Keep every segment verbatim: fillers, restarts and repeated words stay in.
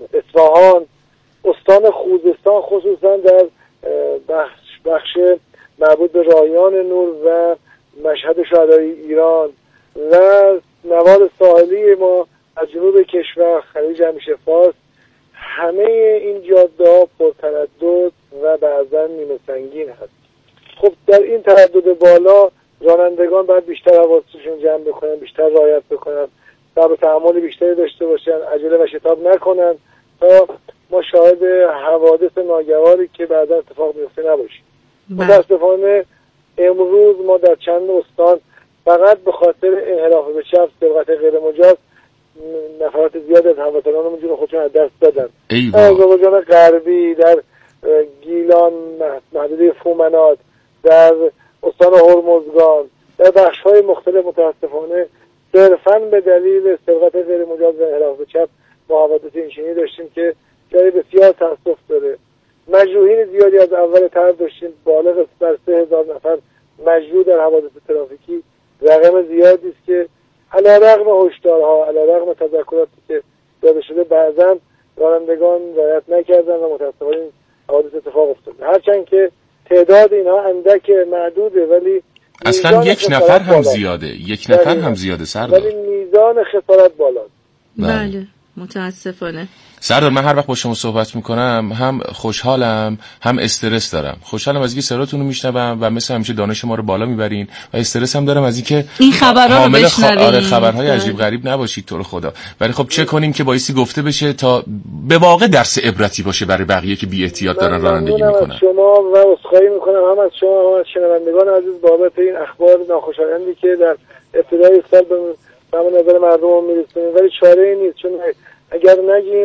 اصفهان، استان خوزستان خصوصا در بخش, بخش مربوط به رایان نور و مشهد شهدای ایران و نوار ساحلی ما از جنوب کشور، خلیج همیشه فارس، همه این جاده ها پرتردد و بعضا نیمه سنگین هست. خب در این تردد بالا رانندگان باید بیشتر حواسشون جمع بکنن، بیشتر رعایت بکنن، صبر و تحمل بیشتری داشته باشن، عجله و شتاب نکنن تا ما شاهد حوادث ناگواری که بعدا اتفاق میفته نباشیم. متاسفانه امروز ما در چند استان فقط به خاطر انحراف به چپ، سرقت غیر مجاز، نفرات زیاد از هموطنانمون جون خودشون از دست دادن. در آذربایجان غربی، در گیلان، محدوده فومنات، در استان هرمزگان، در بخش‌های مختلف متاسفانه صرفاً به دلیل سرقت غیر مجاز و انحراف به چپ ما حوادث اینچنینی داشتیم که جای بسیار تأسف داره. مجروحین زیادی از اول تر داشتیم، بالغ بر سه هزار نفر مجروح در حوادث ترافیکی، رقم زیادی است که علیرغم هشدارها، علیرغم تذکراتی که داده شده بعضاً رانندگان رعایت نکردن و متأسفانه این حوادث اتفاق افتاده. هرچند که تعداد اینها اندک معدوده ولی اصلا یک نفر هم بالا. زیاده یک نفر هم زیاده سردار، ولی میزان خسارت بالاست. بله متاسفانه. سردار من هر وقت با شما صحبت میکنم هم خوشحالم هم استرس دارم. خوشحالم از اینکه صداتون رو میشنوم و مثل همیشه دانش ما رو بالا میبرین و استرس هم دارم از اینکه این خبرها رو بشنویم. خ... آره خبرهای عجیب غریب نباشید تو رو خدا. ولی خب چه کنیم که بایستی گفته بشه تا به واقع درس عبرتی باشه برای بقیه که بی احتیاط دارن رانندگی میکنن. شما و عذرخواهی میکنم هم از شما هم از شنوندگان عزیز بابت این اخبار ناخوشایندی که در ابتدای سال به نظر مردم میرسونیم، ولی چاره‌ای نیست، چون اگر نگیم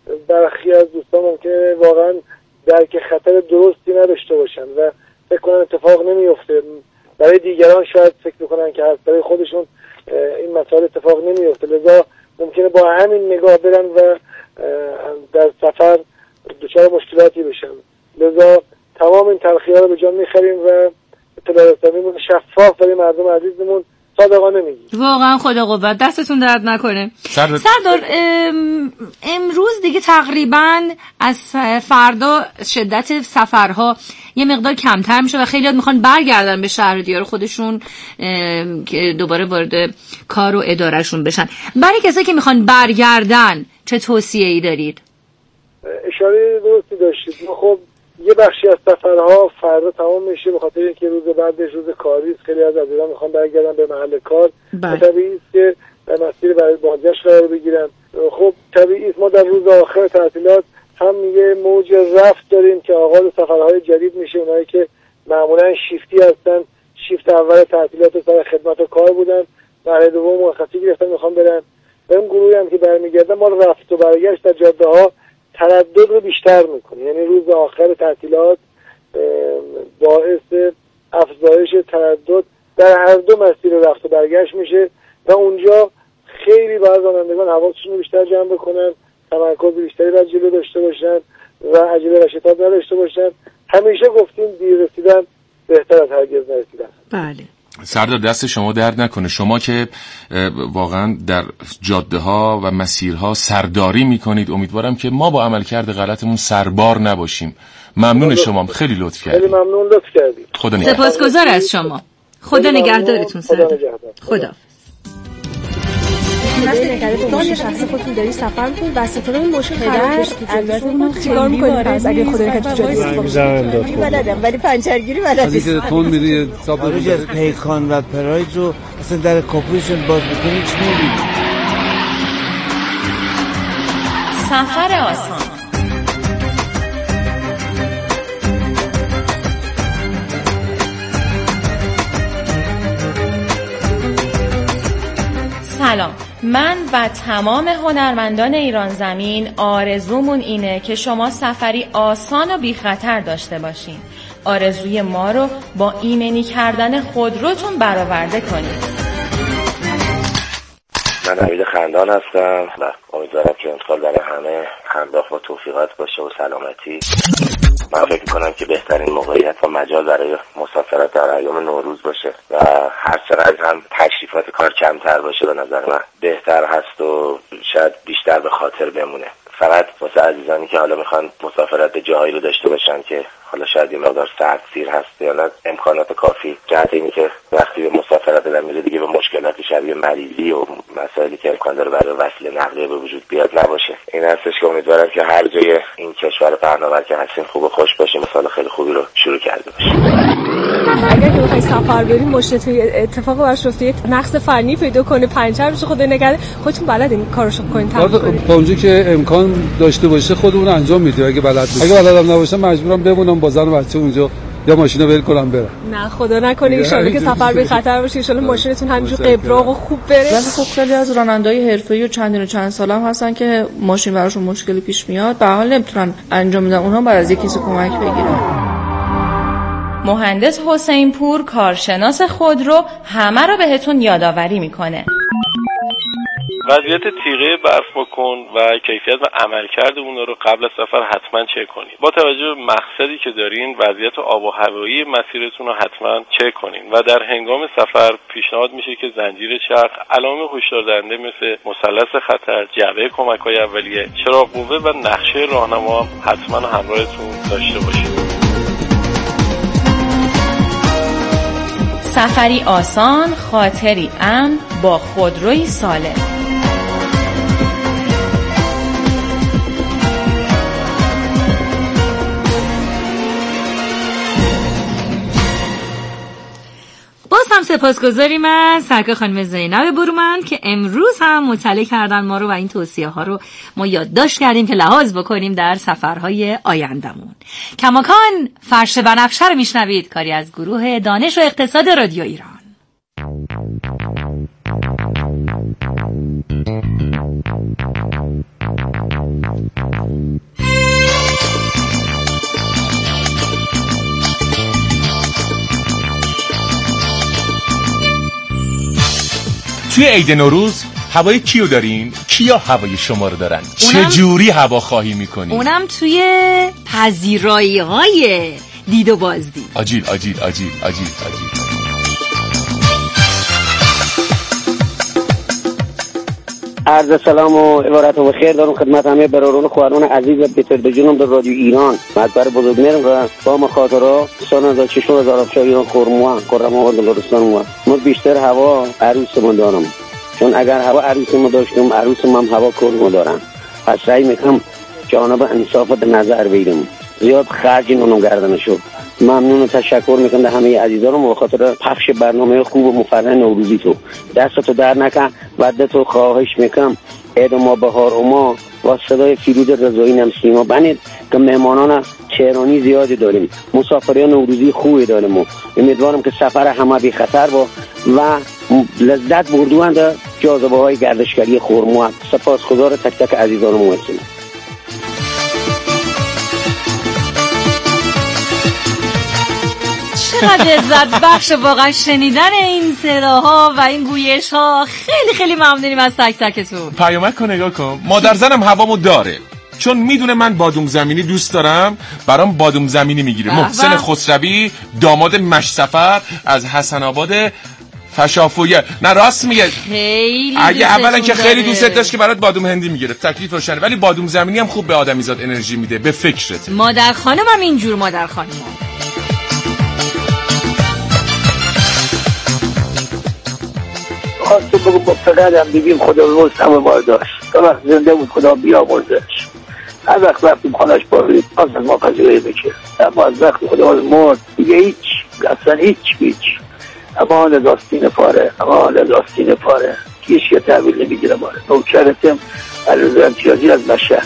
برخی از دوستان ممکنه واقعا درک خطر درستی نداشته باشن و فکر کنن اتفاق نمیفته. برای دیگران شاید فکر میکنن که برای خودشون این مسائل اتفاق نمیفته، لذا ممکنه با همین نگاه برن و در سفر دچار مشکلاتی بشن. لذا تمام این تلخی‌ها رو به جان میخریم و اطلاع رسانیمون شفاف برای مردم عزیزمون صادقانه میگی. واقعا خدا قوت، دستتون درد نکنه. سردار, سردار ام، امروز دیگه تقریبا از فردا شدت سفرها یه مقدار کمتر میشه و خیلیات میخوان برگردن به شهر و دیار خودشون که دوباره وارد کار و ادارهشون بشن. برای کسایی که میخوان برگردن چه توصیه‌ای دارید؟ اشاره درستی داشتید. خب یه بخشی از سفرها فردا تمام میشه به خاطر اینکه روز بعدش روز کاری است. خیلی از عزیزان میخوان برگردن به محل کار. طبیعی است که در مسیر برای بازگشت قرار بگیرن. خب طبیعی است ما در روز آخر تعطیلات هم یه موج رفت داریم که آغاز سفرهای جدید میشه. اونایی که معمولا شیفتی هستن، شیفت اول تعطیلات سر خدمت و کار بودن، برای دوم مرخصی گرفتن میخوان برن. و اون گروهی هم که برمیگردن ما رفت و برگشت در جاده‌ها تردد رو بیشتر میکنه. یعنی روز آخر تعطیلات باعث افزایش تردد در هر دو مسیر رفت و برگشت میشه و اونجا خیلی باید رانندگان حواسشون رو بیشتر جمع بکنن، تمرکز بیشتری بر جلو داشته باشن و عجله و شتاب نداشته باشن. همیشه گفتیم دیر رسیدن بهتر از هرگز نرسیدن. بله. سردار دست شما درد نکنه، شما که واقعا در جاده ها و مسیرها سرداری میکنید. امیدوارم که ما با عملکرد غلطمون سربار نباشیم. ممنون شما، خیلی لطف کردید. خیلی ممنون لطف کردید. خدا نگهدار. سپاسگزار از شما. خدا نگهدارتون سردار. خدا. نگران شخصی خودتون داری سفر می‌کنید و سفر این مشکل قرار بشه. البته اونم چیکار می‌کنید پس اگه خدا نکنه جایی می‌ذارم بلدم ولی پنچرگیری بلد نیستم. اگه تون میری حساب از پیکان و پراید رو اصلا در کاپوشن باز بکنید چی می‌بینید؟ سفر آسان. سلام، من و تمام هنرمندان ایران زمین آرزومون اینه که شما سفری آسان و بی خطر داشته باشین. آرزوی ما رو با ایمنی کردن خودروتون برآورده کنید. من حمید خندان هستم و امیدوارم که امسال برای همه همراه با توفیقات باشه و سلامتی. من فکر می‌کنم که بهترین موقعیت و مجال برای مسافرت در ایام نوروز باشه و هر چقدر هم تشریفات کار کمتر باشه به نظر من بهتر هست و شاید بیشتر به خاطر بمونه. فقط واسه عزیزانی که حالا میخوان مسافرت به جاهایی رو داشته باشن که حالا شاید یه مقدار سردسیر هست یا نه امکانات کافی، جهت اینی که وقتی به مسافرت دارن میره دیگه به مشکلات شبیه مریضی و مسائلی که امکان داره برای وصل نقلیه به وجود بیاد نباشه. این هستش که امیدوارم که هر جای این کشور پهناور که هستیم خوب و خوش باشیم، مثال خیلی خوبی رو شروع کرده باشیم. اگر که بخوای سفر بریم مشکل اتفاق براش افتاد نقص فنی پیدا کنه پنچر بشه خود نگرد خودتون بلد این کارشو بکنین تمام تا اونجا که امکان داشته باشه خودمون انجام میدیم. اگه بلد باشه اگه بلدم نباشم مجبورم بمونم با زن و بچه اونجا یا ماشینو ول کنم برم. نه خدا نکنه ان شاءالله که سفر به خطر باشه، ان شاءالله ماشینتون همینجوری قبراق و خوب بره. ولی خب خیلی از راننده‌های حرفه‌ای و چندین و چند ساله هم هستن که ماشین براشون مشکلی پیش میاد به هر حال نمیتونن انجام بدن، اونها باید از یک کسی کمک بگیرن. مهندس حسین پور کارشناس خودرو همه رو بهتون یادآوری میکنه. وضعیت تیغه برف بکن و کیفیت و عملکرد اونا رو قبل از سفر حتما چک کنید. با توجه به مقصدی که دارین وضعیت آب و هوایی مسیرتون رو حتما چک کنین و در هنگام سفر پیشنهاد میشه که زنجیر چرخ، علائم هشدار دهنده مثل مثلث خطر، جعبه کمک‌های اولیه، چراغ قوه و نقشه راهنما هم حتما همراهتون داشته باشید. سفری آسان، خاطری امن با خودروی سالم. باز هم سپاسگزاریم از سرکار خانم زینب برومند که امروز هم مطلع کردن ما رو و این توصیه ها رو ما یادداشت کردیم که لحاظ بکنیم در سفرهای آیندمون. کماکان فرش بنفشه رو میشنوید، کاری از گروه دانش و اقتصاد رادیو ایران. توی عید نوروز هوای کیو دارین؟ کیا هوای شما رو دارن؟ چه جوری هوا خواهی میکنین؟ اونم توی پذیرایی های دید و بازدید. آجیل آجیل آجیل آجیل آجیل. عرض سلام و عبارت و خیر دارم خدمت همه برادران و خواهران عزیز و بهتر جنوب در رادیو ایران. مدبر بزرگمرم و با مخاطرا سال هزار و ششصد هزار افشار ایران خورموان خورما و دلارستان ما ما بیشتر هوا عروس ما دارم، چون اگر هوا عروس ما داشتم عروس ما هم هوا کرد ما دارم. پس رای میکنم جانب انصاف در نظر بگیرم، زیاد خرج نونم گردن شد. ممنون و تشکر میکنم همه عزیزانم به خاطر پخش برنامه خوب و مفرح نوروزی تو. دستتو در نکن، ودتو خواهش میکنم عید ما بهار و ما با صدای فرید رضایی نمسیما بنید که مهمانان چهرانی زیادی داریم، مسافرین نوروزی خوبی داریم و امیدوارم که سفر همه بی خطر با و لذت بردوند جاذبه های گردشگری خرمو. سپاسگزار تک تک عزیزانم هستم. چقدر لذت بخش واقعا شنیدن این صداها و این گویش ها. خیلی خیلی ممنونیم از تک تکتون. پیامک رو نگاه کن، مادر زنم هوامو داره چون میدونه من بادوم زمینی دوست دارم، برام بادوم زمینی میگیره. محسن خسروی داماد مشسفر از حسن آباد فشافویه. نه راست میگه، خیلی اگه اولا که خیلی دوست داشت که برات بادوم هندی میگیره، تکلیف روشنه، ولی بادوم زمینی هم خوب به آدمیزاد انرژی میده. به فکرت مادر خانم هم اینجور مادر خانم هم. خواستم بگم با فقدم بگیم خدا روز همه بار داشت، تا وقت زنده بود خدا بیامرزش. هر وقت رفتیم خانهش بارید از ما پذیرایی بکر، اما از وقت خدا مرد دیگه هیچ، اصلا هیچ هیچ. اما لذاستین پاره، اما لذاستین پاره هیچ که تحویل نمیگیره ماره. نوکرتم علیرضا امتیازی از مشهد.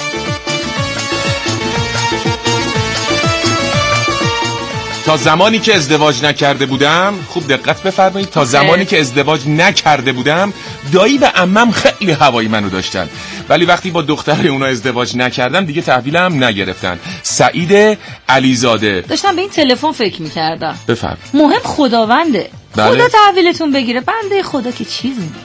تا زمانی که ازدواج نکرده بودم، خوب دقت بفرمایید، تا زمانی که ازدواج نکرده بودم دایی و عمم خیلی هوایی منو داشتن، ولی وقتی با دختر اونا ازدواج نکردم دیگه تحویلم نگرفتن. سعید علیزاده. داشتم به این تلفن فکر میکردم. بفرم. مهم خداونده. بله؟ خدا تحویلتون بگیره، بنده خدا که چیزی نیست.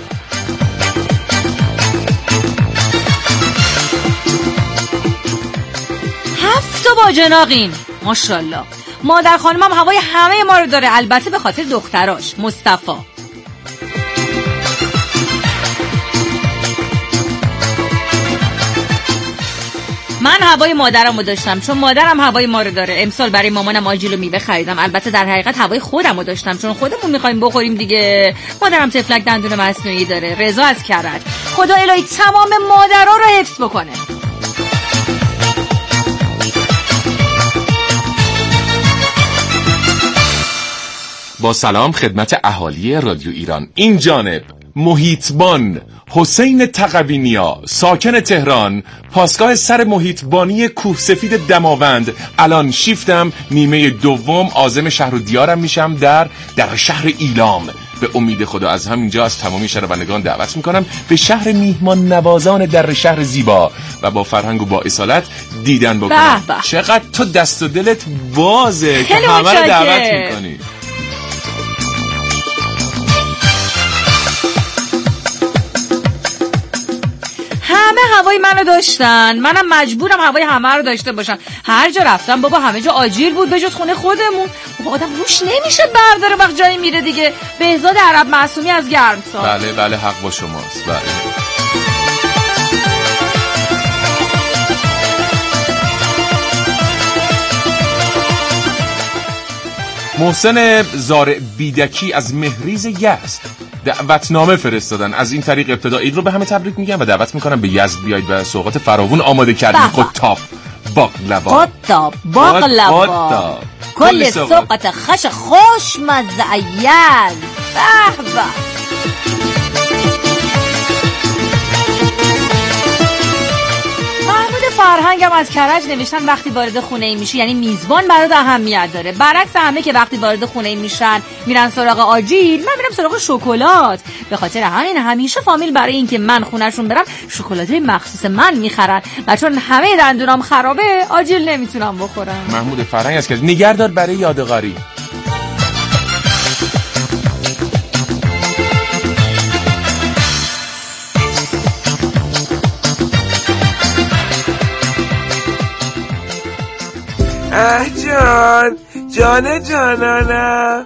هفت با جناقین ماشاءالله. مادر خانمم هوای همه ما رو داره، البته به خاطر دختراش مصطفی. من هوای مادرمو داشتم چون مادرم هوای ما رو داره. امسال برای مامانم آجیل و میوه خریدم. البته در حقیقت هوای خودمو داشتم چون خودمون میخوایم بخوریم دیگه. مادرم تفلک دندون مصنوعی داره. رضا از کرج. خدا الهی تمام مادرها رو حفظ بکنه. با سلام خدمت اهالی رادیو ایران. این جانب محیطبان حسین تقوینیا، ساکن تهران، پاسگاه سر محیطبانی کوه سفید دماوند. الان شیفتم نیمه دوم عازم شهر و دیارم میشم در در شهر ایلام. به امید خدا از همینجا از تمامی شنوندگان دعوت میکنم به شهر میهمان نوازان در شهر زیبا و با فرهنگ و با اصالت دیدن بکنم. چقدر تو دست و دلت بازه که همه رو دعوت میکنی. همه هوای منو داشتن، منم مجبورم هوای همه رو داشته باشم. هر جا رفتم بابا همه جا آجیل بود بجز خونه خودمون. بابا آدم روش نمیشه برداره وقت جایی میره دیگه. بهزاد عرب معصومی از گرمسار. بله بله حق با شماست. بله محسن زارع بیدکی از مهریز یزد دعوتنامه فرستادن. از این طریق ابتدا عید رو به همه تبریک میگم و دعوت میکنم به یزد بیاید و سوغات فراوون آماده کردیم. قطاب باقلوا قطاب باقلوا کل سوغات خش خوش مزه یزد. به به فرهنگم از کرج نوشتن وقتی وارد خونه ای میشی یعنی میزبان برات اهمیت داره. برعکس همه که وقتی وارد خونه ای میشن میرن سراغ آجیل، من میرم سراغ شکلات. به خاطر همین همیشه فامیل برای اینکه من خونهشون برم شکلاتای مخصوص من میخرن و چون همه دندونام خرابه آجیل نمیتونم بخورم. محمود فرهنگ از کرج نگهدار برای یادگاری. اه جان جان جانانم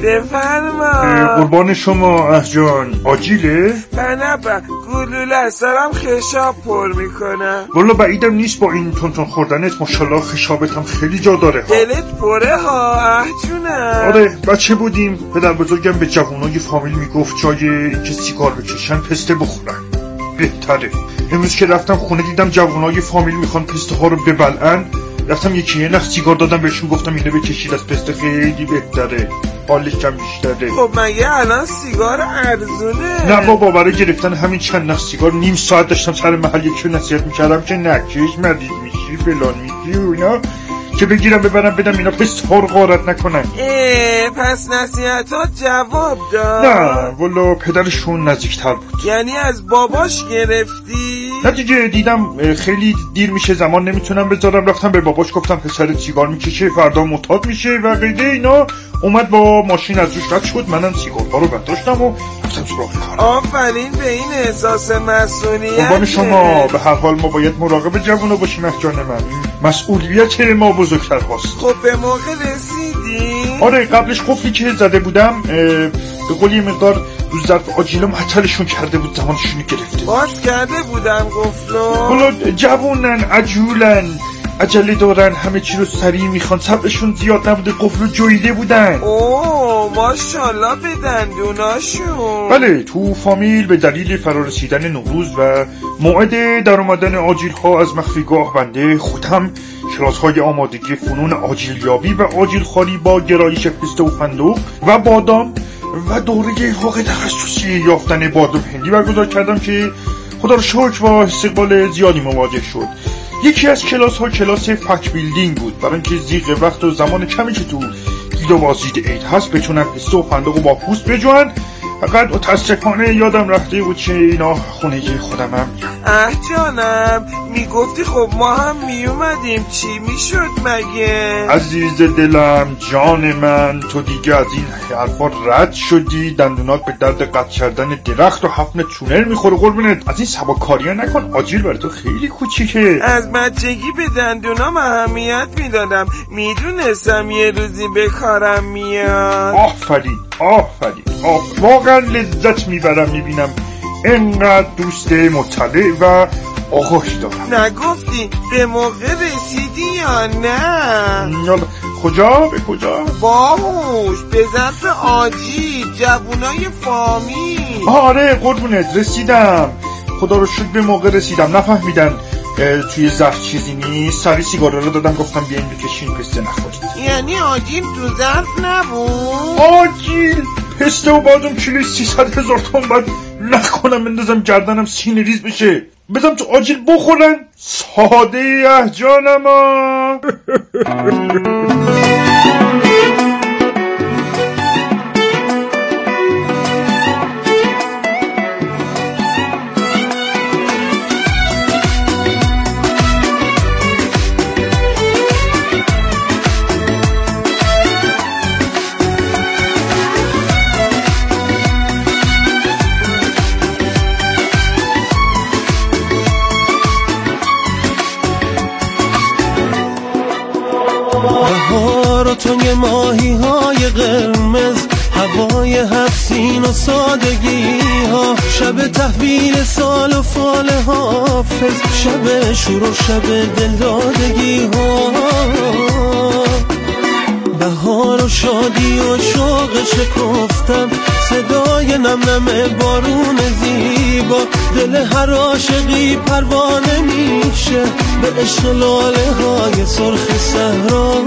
بفرما. قربان شما اه جان. آجیله؟ نه با گلوله است دارم خشاب پر میکنم. والا بعیدم نیست با این تونتون خوردنت ماشالله خشابت هم خیلی جا داره ها. دلت پره ها اه جونم. آره بچه بودیم پدر بزرگم به جوانای فامیل میگفت جای اینکه سیگار بکشن پسته بخورن بهتره. امروز که رفتم خونه دیدم جوانای فامیل میخوان پسته ها رو ببلعن. رفتم یکی یه نخ سیگار دادم بهشون گفتم اینو بکشید از پسته خیلی بهتره حالش کم بیشتره. خب مگه الان سیگار ارزونه؟ نه بابا برای گرفتن همین چند نخ سیگار نیم ساعت داشتم سر محل یکی رو نصیحت میکردم که نکش مریض میشی فلان میشی و اینا که بگیرم ببرم بدم اینا پسته ها رو غارت نکنن. اه پس نصیحتات جواب داد؟ نه والا پدرشون نزدیکتر بود. یعنی از باباش گرفتی؟ نه دیگه دیدم خیلی دیر میشه زمان نمیتونم بذارم رفتم به باباش گفتم پسرت سیگار میکشه فردا معتاد میشه و غیره اینا. اومد با ماشین از روش رد شد منم سیگارها رو برداشتم و رفتم سراغ کارم. آفرین به این احساس مسئولیت. قربان شما به هر حال ما باید مراقب جوونا باشیم جان من. مسئولیت ما بزرگتر هست. خب به موقع رسیدی؟ آره قبلش قفلی که زده بودم به قولی مقدار رو ظرف آجیلم حتلشون کرده بود زمانشونو گرفته. باز کرده بودم گفلو. حالا جوونن عجولن عجله دارن همه چی رو سریع میخوان صبرشون زیاد نبوده قفل رو جویده بودن. اوه ماشالله به دندوناشون. بله تو فامیل به دلیل فرارسیدن نوروز و موعد در اومدن آجیل ها از مخفیگاه بنده خودم کلاس های آمادگی فنون آجیلیابی و آجیل خالی با گرایش پسته و فندق و بادام و دوره حقوق تخصصی یافتن بادام هندی برگزار کردم که خدا رو شکر با استقبال زیادی مواجه شد. یکی از کلاس ها کلاس فک بیلدینگ بود برای اینکه زیغ وقت و زمان کمی که تو عید و بازدید عید هست بتونن پسته و فندق و با پوست بجوان. فقط متاسفانه یادم رفته بود که اینا خونه خودم هم. اه جانم میگفتی خب ما هم میومدیم چی میشد مگه؟ عزیز دلم جان من تو دیگه از این حرفا رد شدی. دندونات به درد قطع کردن درخت و حفن تونل میخوره قربونت. از این سباکاری‌ها نکن آجیل برای تو خیلی کوچیکه. از بچگی به دندونام اهمیت میدادم میدونستم یه روزی به کارم میاد. آفرین آفرین آفرین واقعا لذت میبرم میبینم اینقدر دوست مطلع و آگاهی دارم. نگفتی به موقع رسیدی یا نه؟ کجا؟ به کجا؟ باهوش به ظرف آجی جوونای فامیل. آره قربونت رسیدم، خدا رو شکر به موقع رسیدم. نفهمیدن توی ظرف چیزی نیست، سری سیگارا رو دادم گفتم بیاین بکشین پسته نخورید. یعنی آجیل تو ظرف نبود؟ آجیل پسته و بادم کیلوی سیصد هزار تومن باید نکنم بندازم گردنم سینه ریز بشه، بدم تو آجیل بخورن. ساده اه جانم ها. بهار و توی ماهی های قرمز، هوای حسین و سادگی ها، شب تحویل سال و فال حافظ، شب شور و شب دلدادگی ها. بهار و شادی و شوق شکفتن، صدای نم نم بارون زیبا، دل هر عاشقی پروانه میشه به عشق لاله های سرخ صحرا.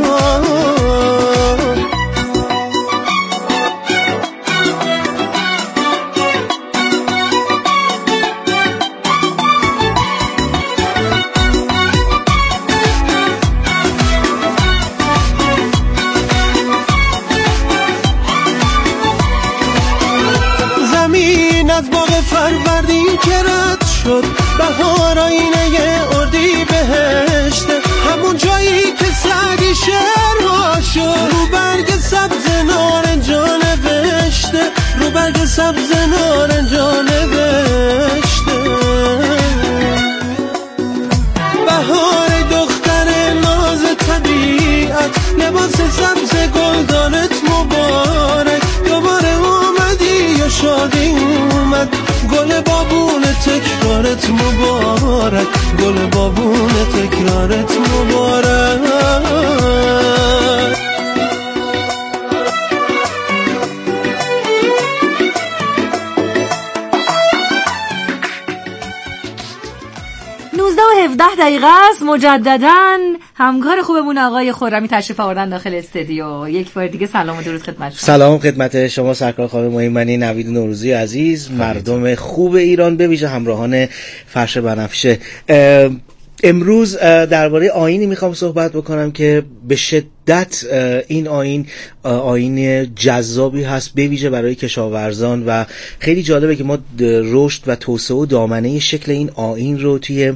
از باغ فروردین که رد شد، بهار آینه اردی بهشته، همون جایی که سعدی شعرها شد، رو برگ سبز نارنجا نوشته، رو برگ سبز نارنجا نوشته. بهار دختر ناز طبیعت، لباس سبز گلدانت مبارک، دوباره اومدی یا شادی اومد، گل بابون تکرارت مبارک، گل بابون تکرارت مبارک. نوزده و هفده دقیقه است. مجدداً همکار خوبمون آقای خرمی تشریف آوردن داخل استودیو. یک بار دیگه سلام و درود خدمت شما. سلام خدمت شما سرکار خانم مهمانی، نوید نوروزی عزیز، مردم خوب ایران، به ویژه همراهان فرش بنفشه. امروز درباره آیینی میخوام صحبت بکنم که به شدت این آیین آیین جذابی هست، به ویژه برای کشاورزان، و خیلی جالبه که ما رشد و توسعه و دامنه شکل این آیین رو توی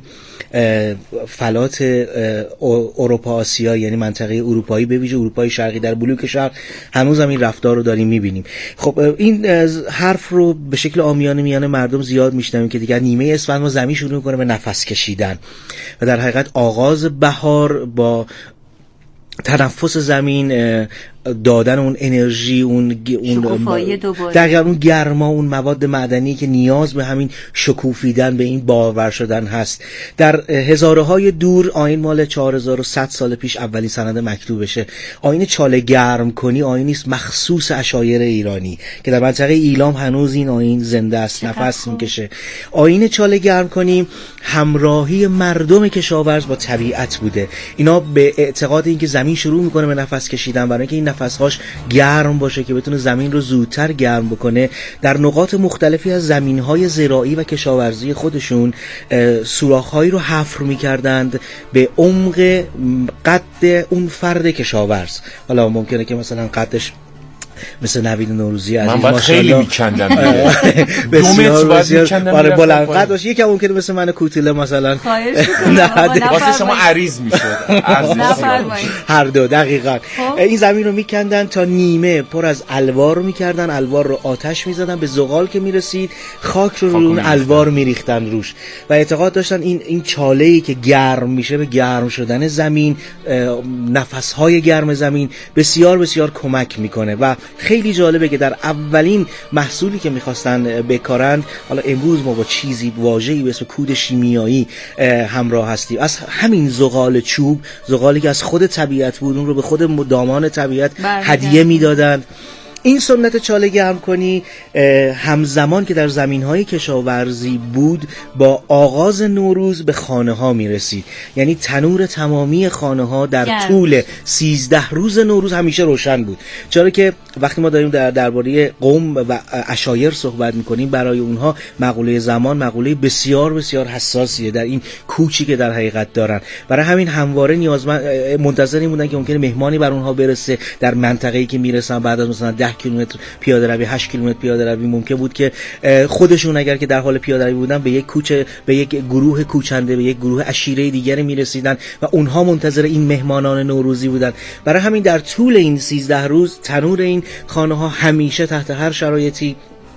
فلات اروپا آسیا، یعنی منطقه اروپایی، به ویژه اروپای شرقی در بلوک شرق، هنوز هم این رفتار رو داریم میبینیم. خب این حرف رو به شکل عامیانه میان مردم زیاد میشنویم که دیگر نیمه اسفند ما زمین شروع میکنه به نفس کشیدن، و در حقیقت آغاز بهار با تنفس زمین، دادن اون انرژی، اون اون دقیقاً اون گرما، اون مواد معدنی که نیاز به همین شکوفیدن، به این باور شدن هست. در هزاره های دور آیین مال چهار هزار و صد سال پیش اولین سند مکتوبشه. آیین چاله گرم کنی آیینی است مخصوص عشایر ایرانی که در منطقه ایلام هنوز این آیین زنده است، نفس میکشه. آیین چاله گرم کنی همراهی مردم کشاورز با طبیعت بوده. اینا به اعتقاد اینکه زمین شروع میکنه به نفس کشیدن، برای اینکه این نفسهاش گرم باشه که بتونه زمین رو زودتر گرم بکنه، در نقاط مختلفی از زمینهای زراعی و کشاورزی خودشون سوراخ‌هایی رو حفر می‌کردند به عمق قد اون فرد کشاورز. حالا ممکنه که مثلا قدش مثل نوید نوروزی عزیز من باید خیلی میکندم دو متر باید میکندم آره بلند قد باشه، یکم ممکنه مثل من کوتوله مثلا واسه شما عریض میشد هر دو. دقیقاً این زمین رو میکندن تا نیمه پر از الوار رو میکردن، الوار رو آتش میزدن، به زغال که میرسید خاک رو رو اون الوار میریختن روش، و اعتقاد داشتن این این چاله‌ای که گرم میشه به گرم شدن زمین، نفس‌های گرم زمین بسیار بسیار کمک میکنه. و خیلی جالبه که در اولین محصولی که میخواستن بکارن، حالا امروز ما با چیزی واژه‌ای به اسم کود شیمیایی همراه هستیم، از همین زغال چوب، زغالی که از خود طبیعت بود، اون رو به خود دامان طبیعت هدیه میدادن. این سنت چاله گرم کنی همزمان که در زمین‌های کشاورزی بود با آغاز نوروز به خانه‌ها میرسید، یعنی تنور تمامی خانه‌ها در گرم. طول سیزده روز نوروز همیشه روشن بود، چرا که وقتی ما داریم در درباره قوم و عشایر صحبت می‌کنیم، برای اونها مقوله زمان مقوله بسیار بسیار حساسیه در این کوچی که در حقیقت دارن. برای همین همواره نیازمند منتظر بودن که ممکنه مهمانی بر اونها برسه. در منطقه‌ای که میرسن بعد از مثلا ده کیلومتر پیاده روی، هشت کیلومتر پیاده روی، ممکن بود که خودشون اگر که در حال پیاده روی بودن به یک کوچه، به یک گروه کوچنده، به یک گروه عشیره دیگری میرسیدن و اونها منتظر این مهمانان نوروزی بودن. برای همین در طول این سیزده روز تنور این خانه ها همیشه تحت هر شرایطی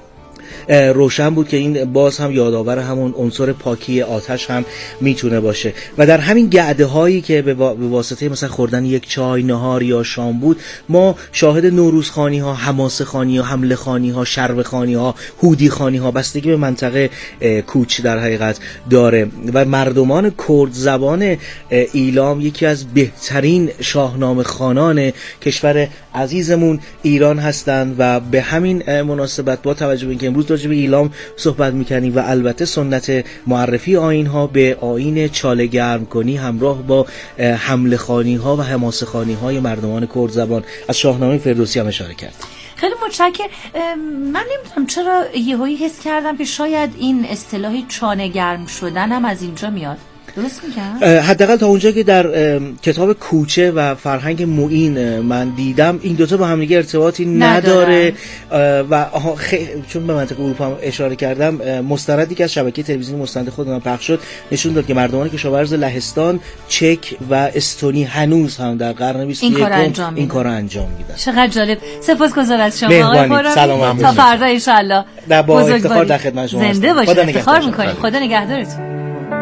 روشن بود که این باز هم یادآور همون عنصر پاکی آتش هم میتونه باشه. و در همین گعده هایی که به واسطه مثلا خوردن یک چای نهار یا شام بود، ما شاهد نوروزخوانی ها، حماسه خوانی ها، حمله خوانی ها، شربه خوانی ها، هودی خوانی ها، بستگی به منطقه کوچ در حقیقت داره. و مردمان کرد زبان ایلام یکی از بهترین شاهنامه خوانان کشور عزیزمون ایران هستند و به همین مناسبت با توجه به اینکه امروز راجع به ایلام صحبت می‌کنیم و البته سنت معرفی آیین‌ها به آیین چاله گرم کنی همراه با حمله خوانی‌ها و حماسه خوانی‌های مردمان کرد زبان از شاهنامه فردوسی هم اشاره کرد. خیلی متشکرم. من نمیدونم چرا یهویی حس کردم که شاید این اصطلاحی چانه گرم شدن هم از اینجا میاد. درست میگم؟ حداقل تا اونجا که در کتاب کوچه و فرهنگ معین من دیدم این دوتا با هم دیگه ارتباطی نداره و چون به منطقه اروپا هم اشاره کردم، مستندی که از شبکه تلویزیونی مستند خودم پخش شد نشون داد که مردمان کشاورز لهستان، چک و استونی هنوز هم در قرن بیست و یکم این کارو انجام میدن. چقدر جالب. سپاسگزارم از شما آقای خورمی. تا فردا ان شاء الله با افتخار در خدمت شما زنده باشید. افتخار می‌کنیم. خدا نگهدارتون.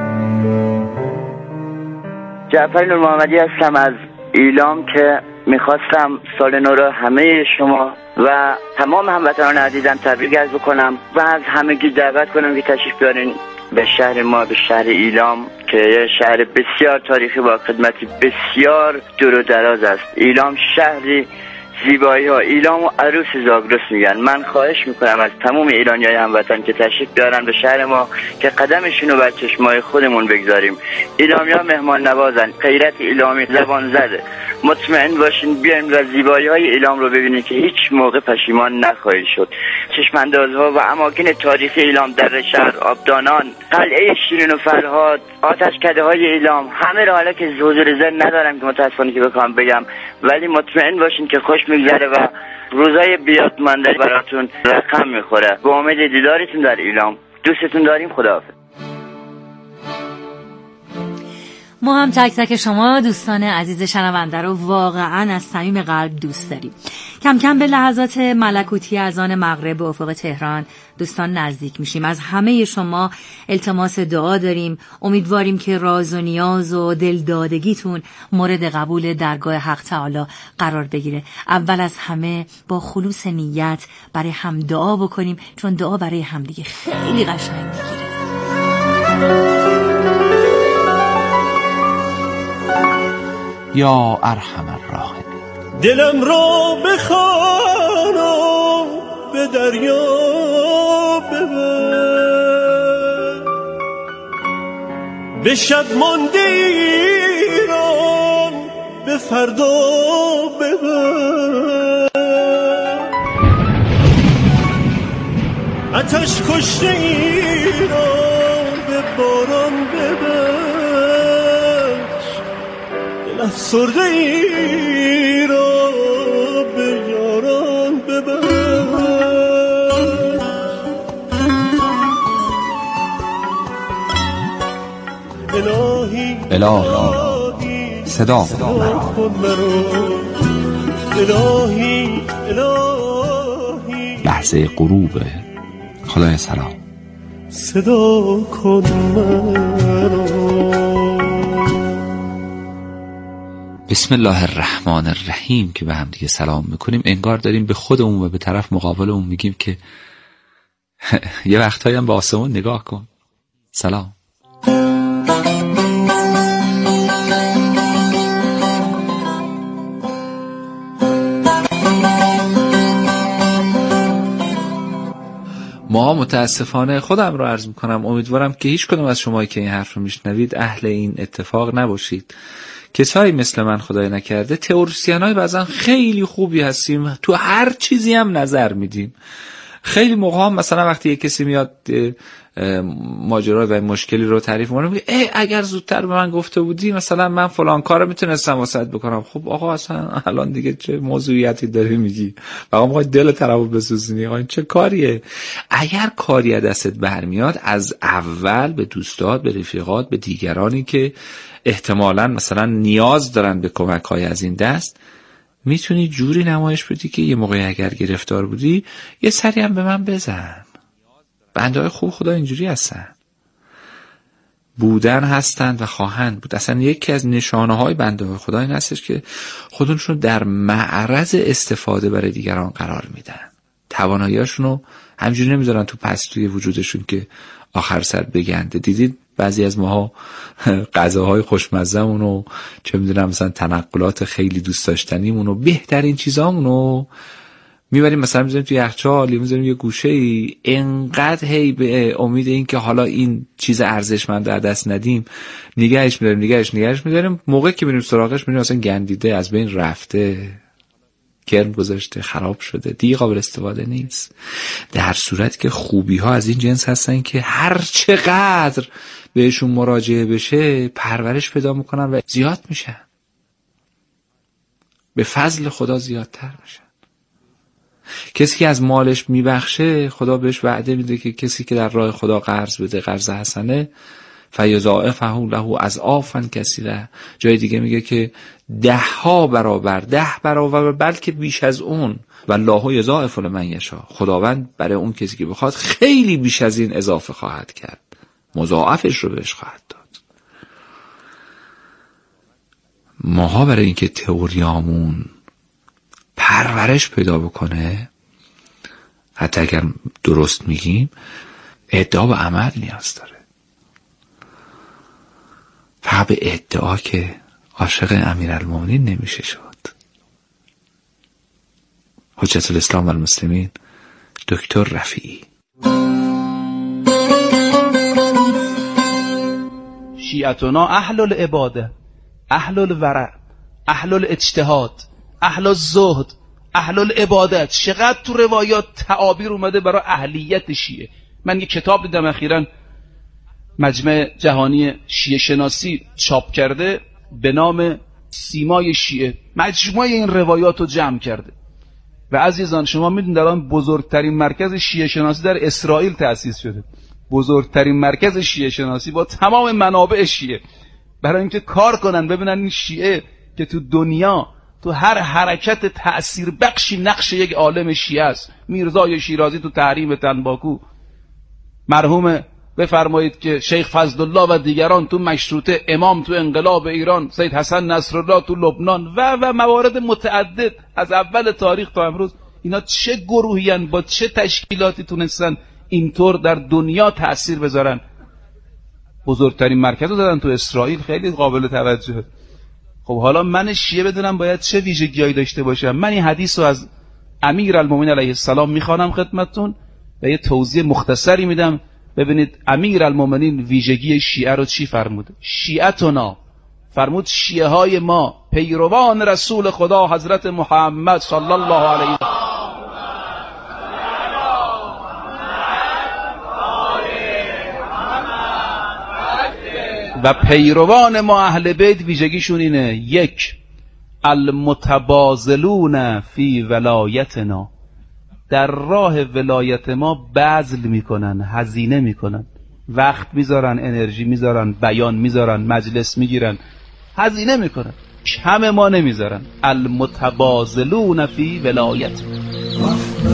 جعفر نور محمدی هستم از ایلام که میخواستم سال نو رو همه شما و تمام هموطنان عزیزم تبریک عرض بکنم و از همگی دعوت کنم که تشریف بیارین به شهر ما، به شهر ایلام که یه شهر بسیار تاریخی با خدمتی بسیار دور و دراز است. ایلام شهری زیبایی ها، ایلام و عروس زاگرس میگن. من خواهش میکنم از تمام ایرانیای هموطن که تشریف بیارن به شهر ما که قدمشون رو بر چشمای خودمون بگذاریم. ایلامی ها مهمان نوازن، غیرت ایلامی زبان زده. مطمئن باشین بیاین و زیبایی های ایلام رو ببینید که هیچ موقع پشیمان نخواهید شد. چشماندازها و اماکن تاریخی ایلام در شهر، آبدانان، قلعه شیرین و فرهاد، آتشکده های ایلام، همه را حالا که حضور ذهن ندارم که متاسفانه که بخوام بگم، ولی مطمئن باشین که خوش میگذره و روزای بیادمانده براتون رقم میخوره. با امید دیدارتون در ایلام. دوستتون داریم. خداحافظ. ما هم تک تک شما دوستان عزیز شنونده رو واقعا از صمیم قلب دوست داریم. کم کم به لحظات ملکوتی اذان مغرب به افق تهران دوستان نزدیک میشیم. از همه شما التماس دعا داریم. امیدواریم که راز و نیاز و دلدادگیتون مورد قبول درگاه حق تعالی قرار بگیره. اول از همه با خلوص نیت برای هم دعا بکنیم، چون دعا برای همدیگه خیلی قشنگ میگیره. یا ارحم الراحمین. دلم را بخوان و به دریا ببر، به شب مانده ایران به فردا ببر، آتش کشته ایران به باران ببر، افسرده ای را به یاران ببر. الهی الهی صدا کن مرا، الهی الهی لحظه غروب. خدای سلام صدا کن مرا. بسم الله الرحمن الرحیم که به هم دیگه سلام میکنیم، انگار داریم به خودمون و به طرف مقابلمون میگیم که یه وقتایی هم به آسمون نگاه کن. سلام. ما متاسفانه خودم رو عرض میکنم، امیدوارم که هیچ کدوم از شمایی که این حرف رو میشنوید اهل این اتفاق نباشید. کسایی مثل من خدای نکرده تئوریسینای بعضا خیلی خوبی هستیم، تو هر چیزی هم نظر میدیم. خیلی موقع هم مثلا وقتی یک کسی میاد ماجرا و مشکلی رو تعریف میکنه میگه ای اگر زودتر به من گفته بودی مثلا من فلان کارو میتونستم واسط بکنم. خب آقا اصلا الان دیگه چه موضوعیتی داری میگی؟ آقا ما دل طرفو بسوزونی، آقا این چه کاریه؟ اگر کاری از دستت برمیاد از اول به دوستات، به رفیقات، به دیگرانی که احتمالاً مثلا نیاز دارن به کمک‌های از این دست، میتونی جوری نمایش بدی که یه موقعی اگر گرفتار بودی یه سری هم به من بزن. بنده های خوب خدا اینجوری هستن، بودن هستند و خواهند بود. اصلا یکی از نشانه های بنده های خدا این هستش که خودشون در معرض استفاده برای دیگران قرار میدن، تواناییاشون رو همجوری نمیذارن تو پستوی وجودشون که آخر سر بگنده. دیدید بعضی از ماها غذاهای خوشمزه‌مون و چه میدونم مثلا تنقلات خیلی دوست داشتنیمون و بهترین چیزامون رو میبریم مثلا میذاریم توی یخچال یا میذاریم یه گوشه‌ای، انقدر هی به امید این که حالا این چیز ارزشمند در دست ندیم نگهش می‌داریم نگهش نگهش می‌داریم. موقعی که میریم سراغش می‌بینیم مثلا گندیده، از بین رفته، کرم گذاشته، خراب شده، دیگه قابل استفاده نیست. در صورتی که خوبی ها از این جنس هستن که هر چقدر بهشون مراجعه بشه پرورش پیدا میکنن و زیاد میشن، به فضل خدا زیادتر میشن. کسی که از مالش میبخشه خدا بهش وعده میده که کسی که در راه خدا قرض بده قرض حسنه فیضاعفه له اضعافا کثیره. جای دیگه میگه که ده ها برابر، ده برابر، بلکه بیش از اون. والله یضاعف لمن یشاء. خداوند برای اون کسی که بخواد خیلی بیش از این اضافه خواهد کرد، مضاعفش رو بهش خواهد داد. ماها برای اینکه تئوریامون پرورش پیدا بکنه، حتی اگر درست میگیم، ادعا به عمل نیاز داره. فقط به ادعا که عاشق امیرالمومنین نمیشه شد. حجت الاسلام و المسلمین دکتر رفیعی. شیعتنا اهل العباده، اهل الورع، اهل الاجتهاد، اهل الزهد، اهل العبادت. چقدر تو روایات تعابیر اومده برای اهلیت شیعه. من یک کتاب دیدم اخیراً مجمع جهانی شیعه شناسی چاپ کرده به نام سیمای شیعه، مجموعه این روایات رو جمع کرده. و عزیزان شما میدونید الان بزرگترین مرکز شیعه شناسی در اسرائیل تأسیس شده، بزرگترین مرکز شیعه شناسی با تمام منابع شیعه، برای اینکه کار کنن ببینن این شیعه که تو دنیا تو هر حرکت تأثیر بخشی نقش یک عالم شیعه است. میرزای شیرازی تو تحریم تنباکو، مرحوم بفرمایید که شیخ فضلالله و دیگران تو مشروطه، امام تو انقلاب ایران، سید حسن نصرالله تو لبنان و و موارد متعدد از اول تاریخ تا امروز. اینا چه گروهیان با چه تشکیلاتی تونستن اینطور در دنیا تأثیر بذارن؟ بزرگترین مرکز رو دادن تو اسرائیل، خیلی قابل توجه. خب حالا من شیعه بدونم باید چه ویژگی‌هایی داشته باشم؟ من این حدیث رو از امیرالمومنین علیه السلام میخوانم خدمتتون و یه توضیح مختصری میدم. ببینید امیرالمومنین ویژگی شیعه رو چی فرمود؟ شیعتنا، فرمود شیعه های ما پیروان رسول خدا حضرت محمد صلی الله علیه و و پیروان ما اهل بیت ویژگیشون اینه: یک، المتبازلون فی ولایتنا، در راه ولایت ما بذل میکنن، هزینه میکنن، وقت میذارن، انرژی میذارن، بیان میذارن، مجلس میگیرن، هزینه میکنن، کم ما نمیذارن. المتبازلون فی ولایت.